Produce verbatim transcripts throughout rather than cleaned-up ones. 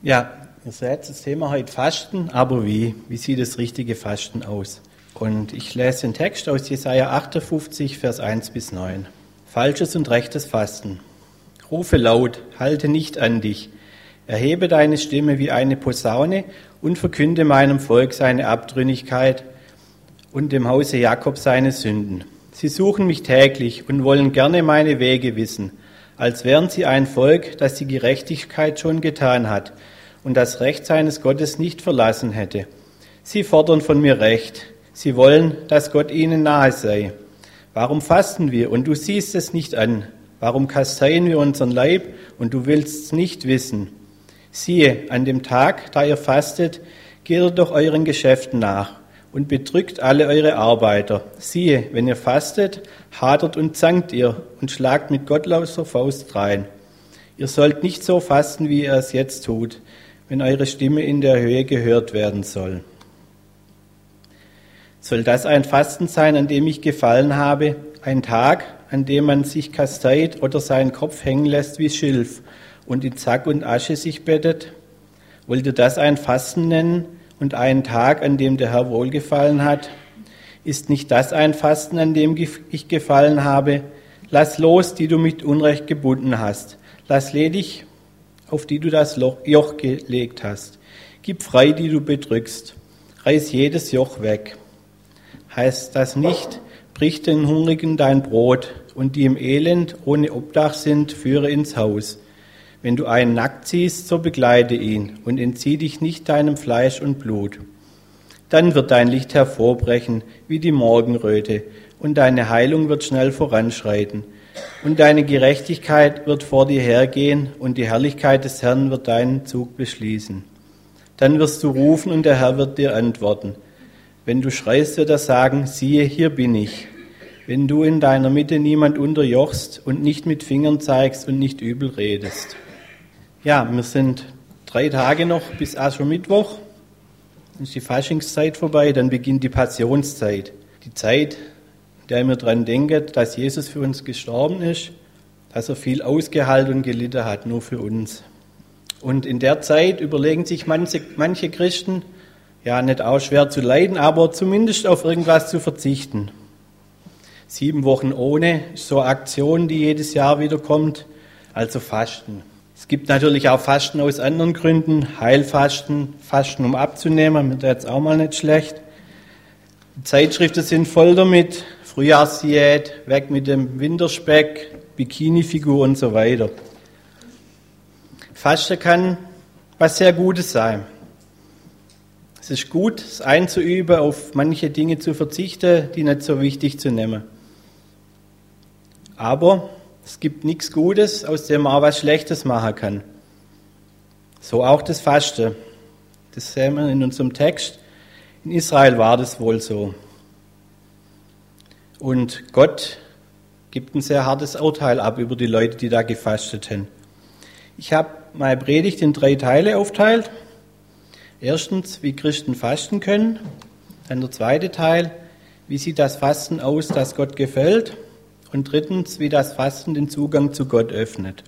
Ja, ihr seht das Thema heute Fasten, aber wie? Wie sieht das richtige Fasten aus? Und ich lese den Text aus Jesaja achtundfünfzig, Vers eins bis neun. Falsches und rechtes Fasten. Rufe laut, halte nicht an dich. Erhebe deine Stimme wie eine Posaune und verkünde meinem Volk seine Abtrünnigkeit und dem Hause Jakob seine Sünden. Sie suchen mich täglich und wollen gerne meine Wege wissen, als wären sie ein Volk, das die Gerechtigkeit schon getan hat und das Recht seines Gottes nicht verlassen hätte. Sie fordern von mir Recht. Sie wollen, dass Gott ihnen nahe sei. Warum fasten wir und du siehst es nicht an? Warum kasteien wir unseren Leib und du willst es nicht wissen? Siehe, an dem Tag, da ihr fastet, geht ihr doch euren Geschäften nach und bedrückt alle eure Arbeiter. Siehe, wenn ihr fastet, hadert und zankt ihr und schlagt mit gottloser Faust drein. Ihr sollt nicht so fasten, wie ihr es jetzt tut, wenn eure Stimme in der Höhe gehört werden soll. Soll das ein Fasten sein, an dem ich gefallen habe, ein Tag, an dem man sich kasteit oder seinen Kopf hängen lässt wie Schilf und in Sack und Asche sich bettet? Wollt ihr das ein Fasten nennen und einen Tag, an dem der Herr wohlgefallen hat? Ist nicht das ein Fasten, an dem ich gefallen habe? Lass los, die du mit Unrecht gebunden hast. Lass ledig, auf die du das Joch gelegt hast. Gib frei, die du bedrückst. Reiß jedes Joch weg. Heißt das nicht, brich den Hungrigen dein Brot und die im Elend ohne Obdach sind, führe ins Haus. Wenn du einen nackt siehst, so begleite ihn und entzieh dich nicht deinem Fleisch und Blut. Dann wird dein Licht hervorbrechen wie die Morgenröte und deine Heilung wird schnell voranschreiten. Und deine Gerechtigkeit wird vor dir hergehen und die Herrlichkeit des Herrn wird deinen Zug beschließen. Dann wirst du rufen und der Herr wird dir antworten. Wenn du schreist, wird er sagen, siehe, hier bin ich. Wenn du in deiner Mitte niemand unterjochst und nicht mit Fingern zeigst und nicht übel redest. Ja, wir sind drei Tage noch bis Aschermittwoch. Dann ist die Faschingszeit vorbei, dann beginnt die Passionszeit. Die Zeit, in der wir daran denken, dass Jesus für uns gestorben ist, dass er viel ausgehalten und gelitten hat, nur für uns. Und in der Zeit überlegen sich manche, manche Christen, ja, nicht auch schwer zu leiden, aber zumindest auf irgendwas zu verzichten. Sieben Wochen ohne ist so eine Aktion, die jedes Jahr wieder kommt, also Fasten. Es gibt natürlich auch Fasten aus anderen Gründen, Heilfasten, Fasten um abzunehmen, mir jetzt auch mal nicht schlecht. Die Zeitschriften sind voll damit, Frühjahrsdiät, weg mit dem Winterspeck, Bikinifigur und so weiter. Fasten kann was sehr Gutes sein. Es ist gut, es einzuüben, auf manche Dinge zu verzichten, die nicht so wichtig zu nehmen. Aber es gibt nichts Gutes, aus dem man auch was Schlechtes machen kann. So auch das Fasten. Das sehen wir in unserem Text. In Israel war das wohl so. Und Gott gibt ein sehr hartes Urteil ab über die Leute, die da gefastet haben. Ich habe meine Predigt in drei Teile aufteilt. Erstens, wie Christen fasten können. Dann der zweite Teil, wie sieht das Fasten aus, das Gott gefällt. Und drittens, wie das Fasten den Zugang zu Gott öffnet.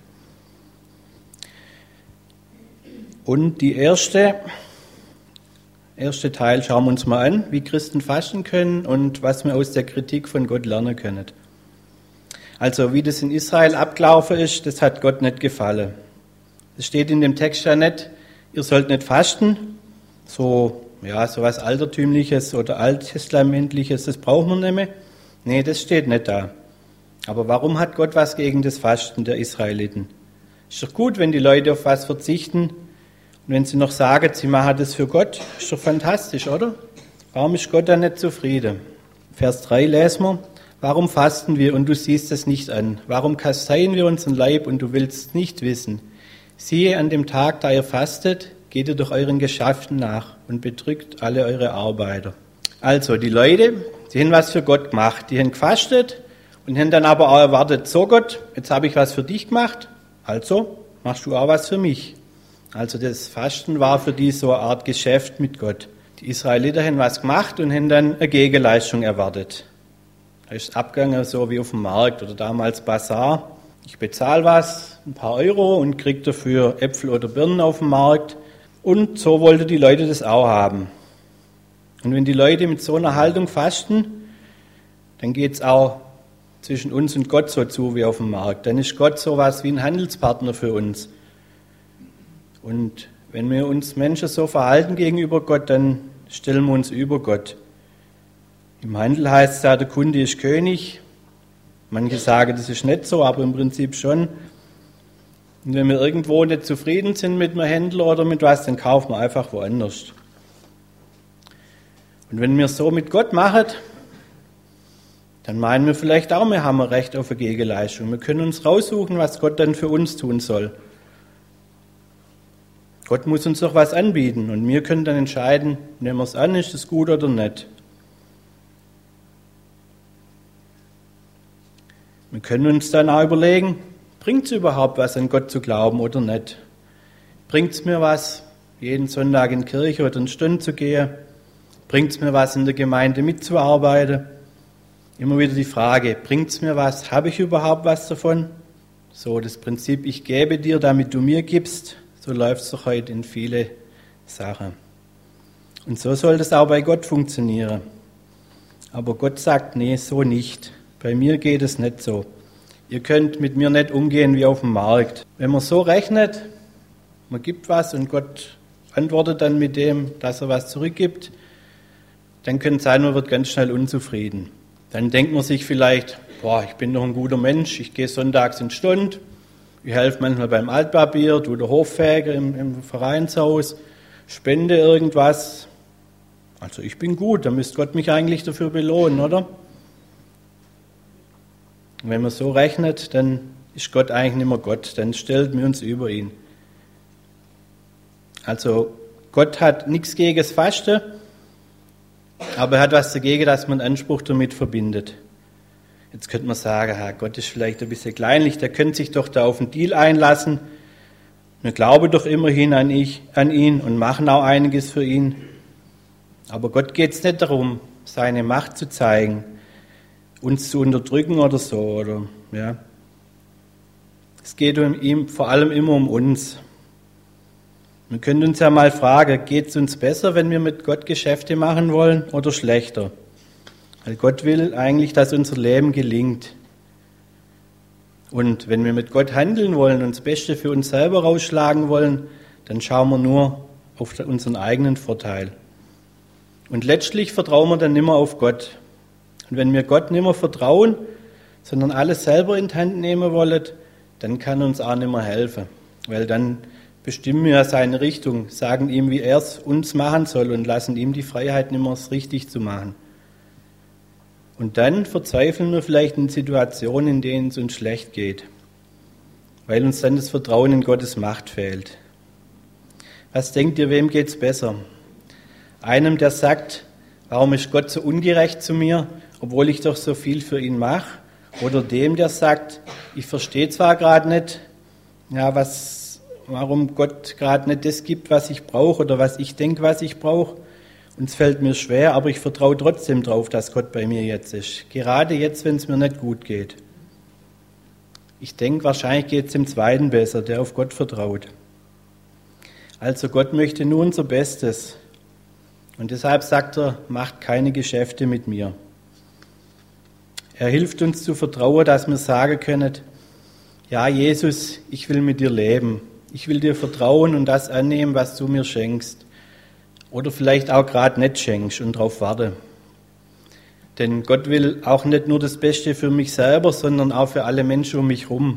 Und die erste, erste Teil schauen wir uns mal an, wie Christen fasten können und was wir aus der Kritik von Gott lernen können. Also wie das in Israel abgelaufen ist, das hat Gott nicht gefallen. Es steht in dem Text ja nicht, ihr sollt nicht fasten, so, ja, so was Altertümliches oder Alttestamentliches, das brauchen wir nicht mehr. Nee, das steht nicht da. Aber warum hat Gott was gegen das Fasten der Israeliten? Ist doch gut, wenn die Leute auf was verzichten und wenn sie noch sagen, sie machen das für Gott, ist doch fantastisch, oder? Warum ist Gott dann nicht zufrieden? Vers drei lesen wir, warum fasten wir und du siehst es nicht an? Warum kasteien wir unseren Leib und du willst es nicht wissen? Siehe, an dem Tag, da ihr fastet, geht ihr durch euren Geschäften nach und bedrückt alle eure Arbeiter. Also, die Leute, die haben was für Gott gemacht. Die haben gefastet und haben dann aber auch erwartet, so Gott, jetzt habe ich was für dich gemacht, also machst du auch was für mich. Also das Fasten war für die so eine Art Geschäft mit Gott. Die Israeliten haben was gemacht und haben dann eine Gegenleistung erwartet. Da ist abgegangen so wie auf dem Markt oder damals Basar. Ich bezahle was, ein paar Euro und kriege dafür Äpfel oder Birnen auf dem Markt. Und so wollten die Leute das auch haben. Und wenn die Leute mit so einer Haltung fasten, dann geht es auch zwischen uns und Gott so zu wie auf dem Markt. Dann ist Gott sowas wie ein Handelspartner für uns. Und wenn wir uns Menschen so verhalten gegenüber Gott, dann stellen wir uns über Gott. Im Handel heißt es ja, der Kunde ist König. Manche sagen, das ist nicht so, aber im Prinzip schon. Und wenn wir irgendwo nicht zufrieden sind mit einem Händler oder mit was, dann kaufen wir einfach woanders. Und wenn wir es so mit Gott machen, dann meinen wir vielleicht auch, wir haben ein Recht auf eine Gegenleistung. Wir können uns raussuchen, was Gott dann für uns tun soll. Gott muss uns doch was anbieten und wir können dann entscheiden, nehmen wir es an, ist es gut oder nicht. Wir können uns dann auch überlegen, bringt es überhaupt was, an Gott zu glauben oder nicht? Bringt es mir was, jeden Sonntag in die Kirche oder eine Stunde zu gehen? Bringt es mir was, in der Gemeinde mitzuarbeiten? Immer wieder die Frage, bringt es mir was? Habe ich überhaupt was davon? So, das Prinzip, ich gebe dir, damit du mir gibst, so läuft es doch heute in viele Sachen. Und so soll das auch bei Gott funktionieren. Aber Gott sagt, nee, so nicht. Bei mir geht es nicht so. Ihr könnt mit mir nicht umgehen wie auf dem Markt. Wenn man so rechnet, man gibt was und Gott antwortet dann mit dem, dass er was zurückgibt, dann könnte es sein, man wird ganz schnell unzufrieden. Dann denkt man sich vielleicht, boah, ich bin doch ein guter Mensch, ich gehe sonntags in Stunde, ich helfe manchmal beim Altpapier, tue der Hoffäger im, im Vereinshaus, spende irgendwas. Also ich bin gut, da müsste Gott mich eigentlich dafür belohnen, oder? Und wenn man so rechnet, dann ist Gott eigentlich nicht mehr Gott, dann stellt wir uns über ihn. Also Gott hat nichts gegen das Fasten, aber er hat was dagegen, dass man einen Anspruch damit verbindet. Jetzt könnte man sagen, ja, Gott ist vielleicht ein bisschen kleinlich, der könnte sich doch da auf einen Deal einlassen. Wir glauben doch immerhin an, ich, an ihn und machen auch einiges für ihn. Aber Gott geht es nicht darum, seine Macht zu zeigen, uns zu unterdrücken oder so. Oder, ja. Es geht um ihn vor allem immer um uns. Wir können uns ja mal fragen, geht es uns besser, wenn wir mit Gott Geschäfte machen wollen oder schlechter? Weil Gott will eigentlich, dass unser Leben gelingt. Und wenn wir mit Gott handeln wollen und das Beste für uns selber rausschlagen wollen, dann schauen wir nur auf unseren eigenen Vorteil. Und letztlich vertrauen wir dann nicht mehr auf Gott. Und wenn wir Gott nicht mehr vertrauen, sondern alles selber in die Hand nehmen wollen, dann kann er uns auch nicht mehr helfen. Weil dann bestimmen wir seine Richtung, sagen ihm, wie er es uns machen soll und lassen ihm die Freiheit, nicht mehr es richtig zu machen. Und dann verzweifeln wir vielleicht in Situationen, in denen es uns schlecht geht, weil uns dann das Vertrauen in Gottes Macht fehlt. Was denkt ihr, wem geht es besser? Einem, der sagt, warum ist Gott so ungerecht zu mir, obwohl ich doch so viel für ihn mache? Oder dem, der sagt, ich verstehe zwar gerade nicht, ja, was, warum Gott gerade nicht das gibt, was ich brauche oder was ich denke, was ich brauche. Und es fällt mir schwer, aber ich vertraue trotzdem drauf, dass Gott bei mir jetzt ist. Gerade jetzt, wenn es mir nicht gut geht. Ich denke, wahrscheinlich geht es dem Zweiten besser, der auf Gott vertraut. Also Gott möchte nur unser Bestes. Und deshalb sagt er, macht keine Geschäfte mit mir. Er hilft uns zu vertrauen, dass wir sagen können, ja Jesus, ich will mit dir leben. Ich will dir vertrauen und das annehmen, was du mir schenkst. Oder vielleicht auch gerade nicht schenkst und darauf warte. Denn Gott will auch nicht nur das Beste für mich selber, sondern auch für alle Menschen um mich herum.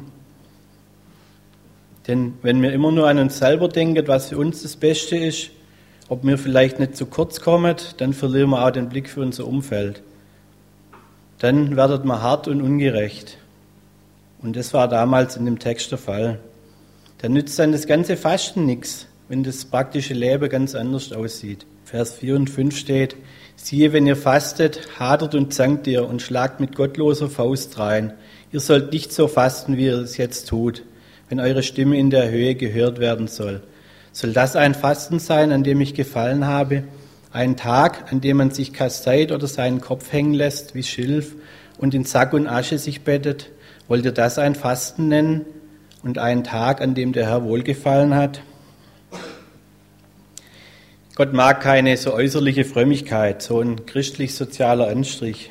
Denn wenn wir immer nur an uns selber denken, was für uns das Beste ist, ob wir vielleicht nicht zu kurz kommen, dann verlieren wir auch den Blick für unser Umfeld. Dann werdet man hart und ungerecht. Und das war damals in dem Text der Fall. Dann nützt dann das ganze Fasten nichts, wenn das praktische Leben ganz anders aussieht. Vers vier und fünf steht, siehe, wenn ihr fastet, hadert und zankt ihr und schlagt mit gottloser Faust rein. Ihr sollt nicht so fasten, wie ihr es jetzt tut, wenn eure Stimme in der Höhe gehört werden soll. Soll das ein Fasten sein, an dem ich gefallen habe? Ein Tag, an dem man sich kasteit oder seinen Kopf hängen lässt wie Schilf und in Sack und Asche sich bettet? Wollt ihr das ein Fasten nennen? Und einen Tag, an dem der Herr wohlgefallen hat? Gott mag keine so äußerliche Frömmigkeit, so ein christlich-sozialer Anstrich.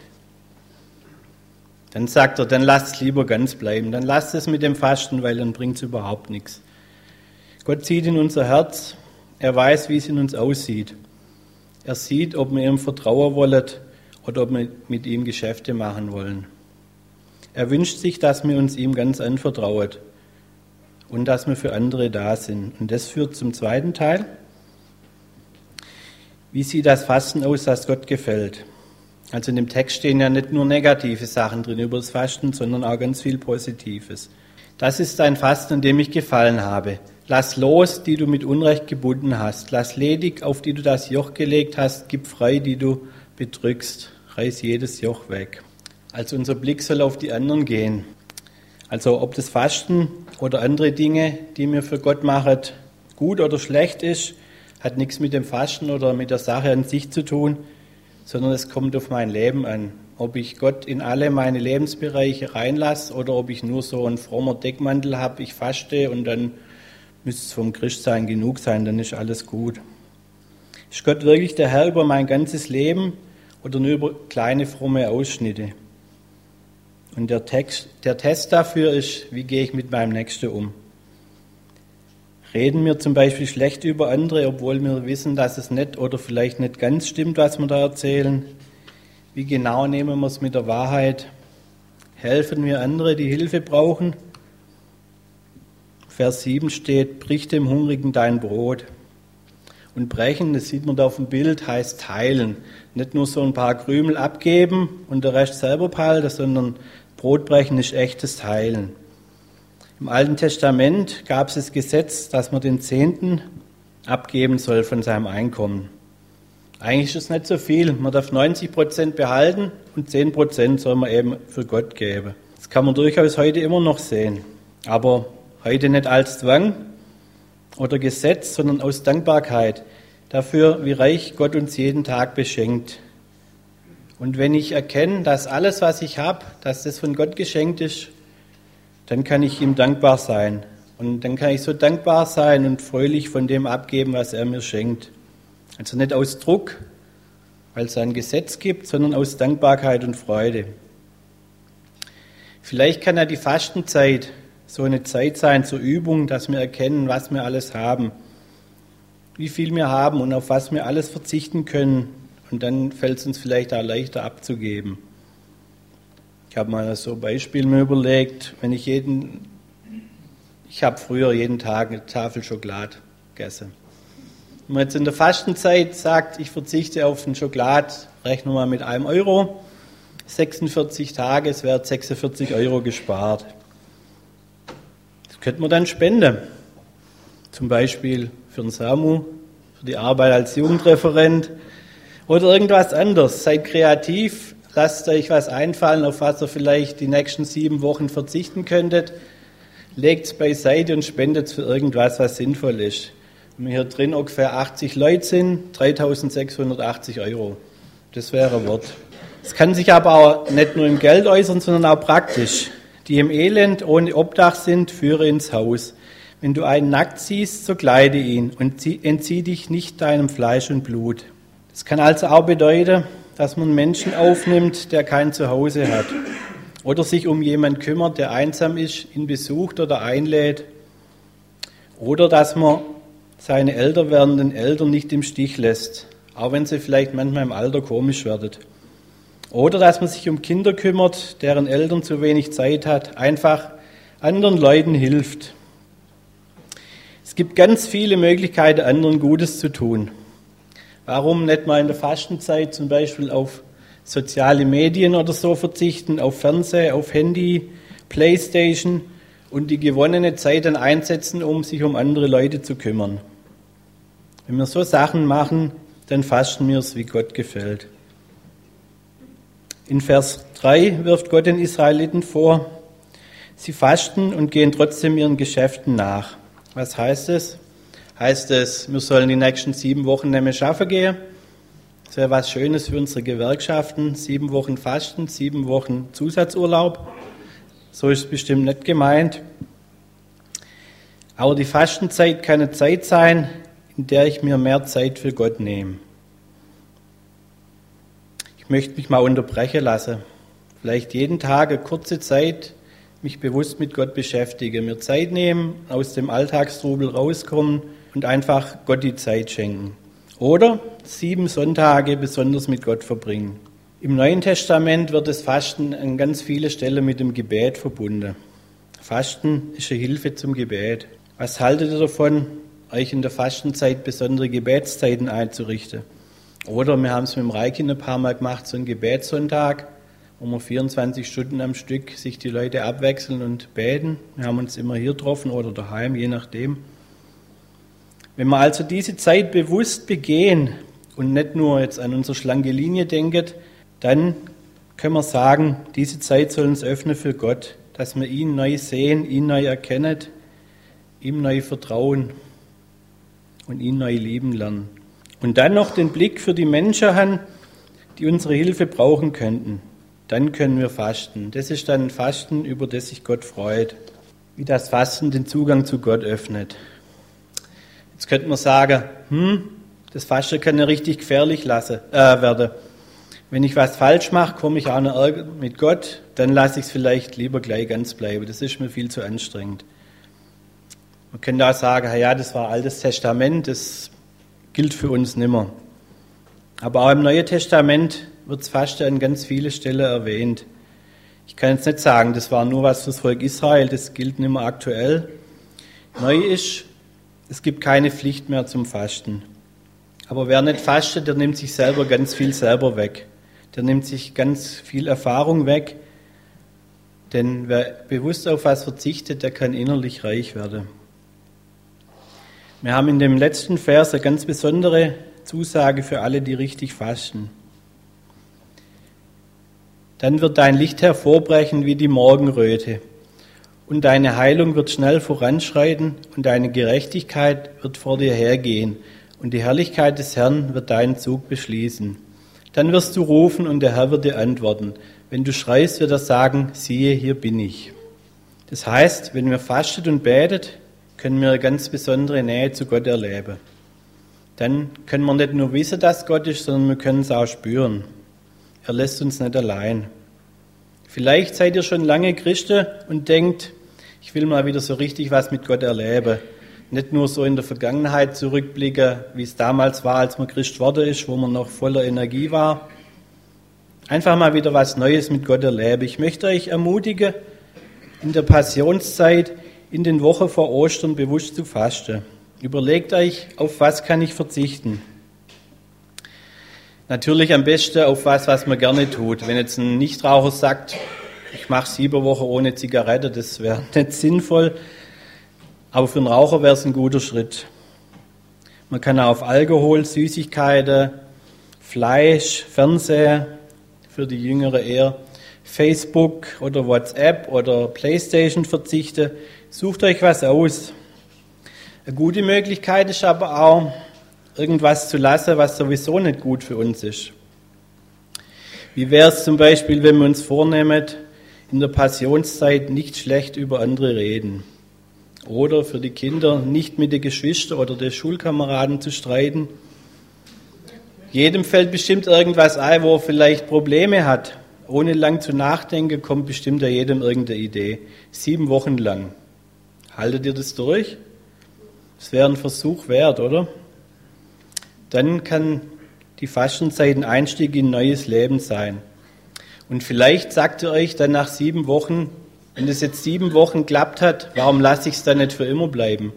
Dann sagt er, dann lasst es lieber ganz bleiben, dann lasst es mit dem Fasten, weil dann bringt es überhaupt nichts. Gott sieht in unser Herz, er weiß, wie es in uns aussieht. Er sieht, ob wir ihm vertrauen wollen oder ob wir mit ihm Geschäfte machen wollen. Er wünscht sich, dass wir uns ihm ganz anvertrauen und dass wir für andere da sind. Und das führt zum zweiten Teil. Wie sieht das Fasten aus, das Gott gefällt? Also in dem Text stehen ja nicht nur negative Sachen drin über das Fasten, sondern auch ganz viel Positives. Das ist ein Fasten, an dem ich gefallen habe. Lass los, die du mit Unrecht gebunden hast. Lass ledig, auf die du das Joch gelegt hast. Gib frei, die du bedrückst. Reiß jedes Joch weg. Also unser Blick soll auf die anderen gehen. Also ob das Fasten oder andere Dinge, die mir für Gott machen, gut oder schlecht ist, hat nichts mit dem Fasten oder mit der Sache an sich zu tun, sondern es kommt auf mein Leben an. Ob ich Gott in alle meine Lebensbereiche reinlasse oder ob ich nur so einen frommer Deckmantel habe, ich faste und dann müsste es vom Christsein genug sein, dann ist alles gut. Ist Gott wirklich der Herr über mein ganzes Leben oder nur über kleine fromme Ausschnitte? Und der, Text, der Test dafür ist, wie gehe ich mit meinem Nächsten um? Reden wir zum Beispiel schlecht über andere, obwohl wir wissen, dass es nicht oder vielleicht nicht ganz stimmt, was wir da erzählen? Wie genau nehmen wir es mit der Wahrheit? Helfen wir andere, die Hilfe brauchen? Vers sieben steht, brich dem Hungrigen dein Brot. Und brechen, das sieht man da auf dem Bild, heißt teilen. Nicht nur so ein paar Krümel abgeben und der Rest selber behalten, sondern Brotbrechen ist echtes Teilen. Im Alten Testament gab es das Gesetz, dass man den Zehnten abgeben soll von seinem Einkommen. Eigentlich ist es nicht so viel. Man darf neunzig Prozent behalten und zehn Prozent soll man eben für Gott geben. Das kann man durchaus heute immer noch sehen. Aber heute nicht als Zwang oder Gesetz, sondern aus Dankbarkeit dafür, wie reich Gott uns jeden Tag beschenkt. Und wenn ich erkenne, dass alles, was ich habe, dass das von Gott geschenkt ist, dann kann ich ihm dankbar sein. Und dann kann ich so dankbar sein und fröhlich von dem abgeben, was er mir schenkt. Also nicht aus Druck, weil es ein Gesetz gibt, sondern aus Dankbarkeit und Freude. Vielleicht kann ja die Fastenzeit so eine Zeit sein zur Übung, dass wir erkennen, was wir alles haben, wie viel wir haben und auf was wir alles verzichten können. Und dann fällt es uns vielleicht auch leichter abzugeben. Ich habe mal so ein Beispiel mir überlegt, wenn ich jeden, ich habe früher jeden Tag eine Tafel Schokolade gegessen. Wenn man jetzt in der Fastenzeit sagt, ich verzichte auf den Schokolade, rechnen wir mal mit einem Euro, sechsundvierzig Tage, es werden sechsundvierzig Euro gespart. Das könnte man dann spenden. Zum Beispiel für den Samu, für die Arbeit als Jugendreferent oder irgendwas anderes. Seid kreativ, lasst euch was einfallen, auf was ihr vielleicht die nächsten sieben Wochen verzichten könntet. Legt es beiseite und spendet es für irgendwas, was sinnvoll ist. Wenn wir hier drin ungefähr achtzig Leute sind, dreitausendsechshundertachtzig Euro. Das wäre ein Wort. Es kann sich aber auch nicht nur im Geld äußern, sondern auch praktisch. Die im Elend ohne Obdach sind, führe ins Haus. Wenn du einen nackt siehst, so kleide ihn und entzieh dich nicht deinem Fleisch und Blut. Das kann also auch bedeuten, dass man einen Menschen aufnimmt, der kein Zuhause hat. Oder sich um jemanden kümmert, der einsam ist, ihn besucht oder einlädt. Oder dass man seine älter werdenden Eltern nicht im Stich lässt, auch wenn sie vielleicht manchmal im Alter komisch werden. Oder dass man sich um Kinder kümmert, deren Eltern zu wenig Zeit hat, einfach anderen Leuten hilft. Es gibt ganz viele Möglichkeiten, anderen Gutes zu tun. Warum nicht mal in der Fastenzeit zum Beispiel auf soziale Medien oder so verzichten, auf Fernsehen, auf Handy, Playstation und die gewonnene Zeit dann einsetzen, um sich um andere Leute zu kümmern. Wenn wir so Sachen machen, dann fasten wir es, wie Gott gefällt. In Vers drei wirft Gott den Israeliten vor, sie fasten und gehen trotzdem ihren Geschäften nach. Was heißt es? Heißt es, wir sollen die nächsten sieben Wochen nicht mehr schaffen gehen? Das wäre was Schönes für unsere Gewerkschaften. Sieben Wochen Fasten, sieben Wochen Zusatzurlaub. So ist es bestimmt nicht gemeint. Aber die Fastenzeit kann eine Zeit sein, in der ich mir mehr Zeit für Gott nehme. Ich möchte mich mal unterbrechen lassen. Vielleicht jeden Tag eine kurze Zeit mich bewusst mit Gott beschäftigen, mir Zeit nehmen, aus dem Alltagstrubel rauskommen und einfach Gott die Zeit schenken. Oder sieben Sonntage besonders mit Gott verbringen. Im Neuen Testament wird das Fasten an ganz vielen Stellen mit dem Gebet verbunden. Fasten ist eine Hilfe zum Gebet. Was haltet ihr davon, euch in der Fastenzeit besondere Gebetszeiten einzurichten? Oder wir haben es mit dem Reikin ein paar Mal gemacht, so einen Gebetssonntag, wo wir vierundzwanzig Stunden am Stück sich die Leute abwechseln und beten. Wir haben uns immer hier getroffen oder daheim, je nachdem. Wenn wir also diese Zeit bewusst begehen und nicht nur jetzt an unsere schlanke Linie denken, dann können wir sagen, diese Zeit soll uns öffnen für Gott, dass wir ihn neu sehen, ihn neu erkennen, ihm neu vertrauen und ihn neu lieben lernen. Und dann noch den Blick für die Menschen haben, die unsere Hilfe brauchen könnten. Dann können wir fasten. Das ist dann ein Fasten, über das sich Gott freut. Wie das Fasten den Zugang zu Gott öffnet. Jetzt könnte man sagen, hm, das Fasten kann ja richtig gefährlich lassen, äh, werden. Wenn ich was falsch mache, komme ich auch noch Ärger mit Gott, dann lasse ich es vielleicht lieber gleich ganz bleiben. Das ist mir viel zu anstrengend. Man könnte auch sagen, ja, das war Altes Testament, das gilt für uns nimmer. Aber auch im Neuen Testament wird das Fasten an ganz vielen Stellen erwähnt. Ich kann jetzt nicht sagen, das war nur was fürs Volk Israel, das gilt nicht mehr aktuell. Neu ist, es gibt keine Pflicht mehr zum Fasten. Aber wer nicht fastet, der nimmt sich selber ganz viel selber weg. Der nimmt sich ganz viel Erfahrung weg. Denn wer bewusst auf was verzichtet, der kann innerlich reich werden. Wir haben in dem letzten Vers eine ganz besondere Zusage für alle, die richtig fasten. Dann wird dein Licht hervorbrechen wie die Morgenröte, und deine Heilung wird schnell voranschreiten, und deine Gerechtigkeit wird vor dir hergehen, und die Herrlichkeit des Herrn wird deinen Zug beschließen. Dann wirst du rufen, und der Herr wird dir antworten. Wenn du schreist, wird er sagen, siehe, hier bin ich. Das heißt, wenn wir fastet und betet, können wir eine ganz besondere Nähe zu Gott erleben. Dann können wir nicht nur wissen, dass Gott ist, sondern wir können es auch spüren. Er lässt uns nicht allein. Vielleicht seid ihr schon lange Christen und denkt, ich will mal wieder so richtig was mit Gott erleben. Nicht nur so in der Vergangenheit zurückblicken, wie es damals war, als man Christ geworden ist, wo man noch voller Energie war. Einfach mal wieder was Neues mit Gott erleben. Ich möchte euch ermutigen, in der Passionszeit, in den Wochen vor Ostern bewusst zu fasten. Überlegt euch, auf was kann ich verzichten? Natürlich am besten auf was, was man gerne tut. Wenn jetzt ein Nichtraucher sagt, ich mache sieben Wochen ohne Zigarette, das wäre nicht sinnvoll. Aber für einen Raucher wäre es ein guter Schritt. Man kann auch auf Alkohol, Süßigkeiten, Fleisch, Fernseher, für die Jüngere eher, Facebook oder WhatsApp oder Playstation verzichten. Sucht euch was aus. Eine gute Möglichkeit ist aber auch, irgendwas zu lassen, was sowieso nicht gut für uns ist. Wie wäre es zum Beispiel, wenn wir uns vornehmen, in der Passionszeit nicht schlecht über andere reden? Oder für die Kinder nicht mit den Geschwistern oder den Schulkameraden zu streiten? Jedem fällt bestimmt irgendwas ein, wo er vielleicht Probleme hat. Ohne lang zu nachdenken, kommt bestimmt ja jedem irgendeine Idee. Sieben Wochen lang. Haltet ihr das durch? Das wäre ein Versuch wert, oder? Dann kann die Fastenzeit ein Einstieg in ein neues Leben sein. Und vielleicht sagt ihr euch dann nach sieben Wochen, wenn das jetzt sieben Wochen geklappt hat, warum lasse ich es dann nicht für immer bleiben?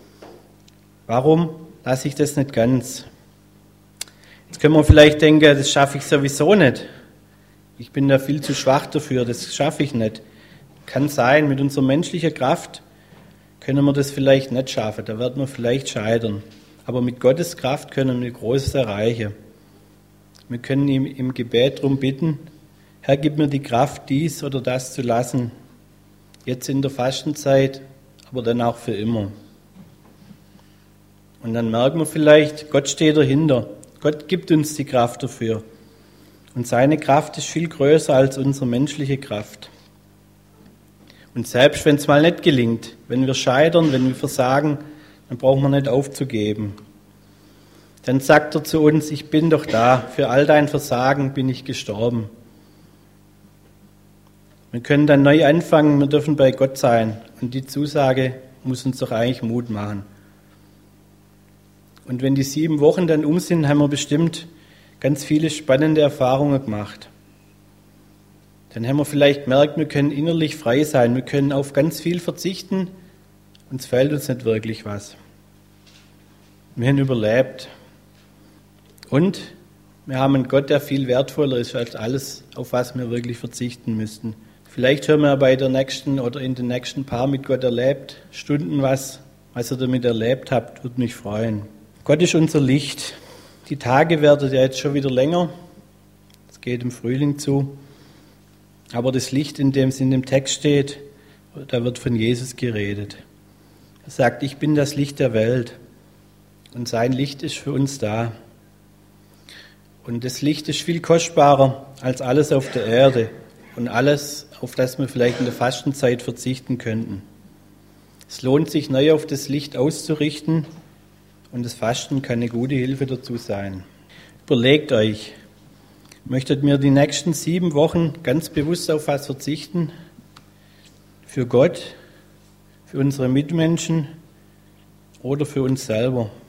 Warum lasse ich das nicht ganz? Jetzt können wir vielleicht denken, das schaffe ich sowieso nicht. Ich bin da viel zu schwach dafür, das schaffe ich nicht. Kann sein, mit unserer menschlichen Kraft können wir das vielleicht nicht schaffen, da werden wir vielleicht scheitern. Aber mit Gottes Kraft können wir Großes erreichen. Wir können ihm im Gebet darum bitten, Herr, gib mir die Kraft, dies oder das zu lassen. Jetzt in der Fastenzeit, aber dann auch für immer. Und dann merken wir vielleicht, Gott steht dahinter. Gott gibt uns die Kraft dafür. Und seine Kraft ist viel größer als unsere menschliche Kraft. Und selbst wenn es mal nicht gelingt, wenn wir scheitern, wenn wir versagen, dann brauchen wir nicht aufzugeben. dann sagt er zu uns, ich bin doch da, für all dein Versagen bin ich gestorben. Wir können dann neu anfangen, wir dürfen bei Gott sein. Und die Zusage muss uns doch eigentlich Mut machen. Und wenn die sieben Wochen dann um sind, haben wir bestimmt ganz viele spannende Erfahrungen gemacht. Dann haben wir vielleicht gemerkt, wir können innerlich frei sein, wir können auf ganz viel verzichten, uns fehlt uns nicht wirklich was. Wir haben überlebt. Und wir haben einen Gott, der viel wertvoller ist als alles, auf was wir wirklich verzichten müssten. Vielleicht haben wir bei der nächsten oder in den nächsten Paar mit Gott erlebt, Stunden was, was ihr damit erlebt habt, würde mich freuen. Gott ist unser Licht. Die Tage werden ja jetzt schon wieder länger. Es geht im Frühling zu. Aber das Licht, in dem es in dem Text steht, da wird von Jesus geredet. Er sagt, ich bin das Licht der Welt. Und sein Licht ist für uns da. Und das Licht ist viel kostbarer als alles auf der Erde und alles, auf das wir vielleicht in der Fastenzeit verzichten könnten. Es lohnt sich, neu auf das Licht auszurichten und das Fasten kann eine gute Hilfe dazu sein. Überlegt euch, möchtet ihr die nächsten sieben Wochen ganz bewusst auf was verzichten? Für Gott, für unsere Mitmenschen oder für uns selber?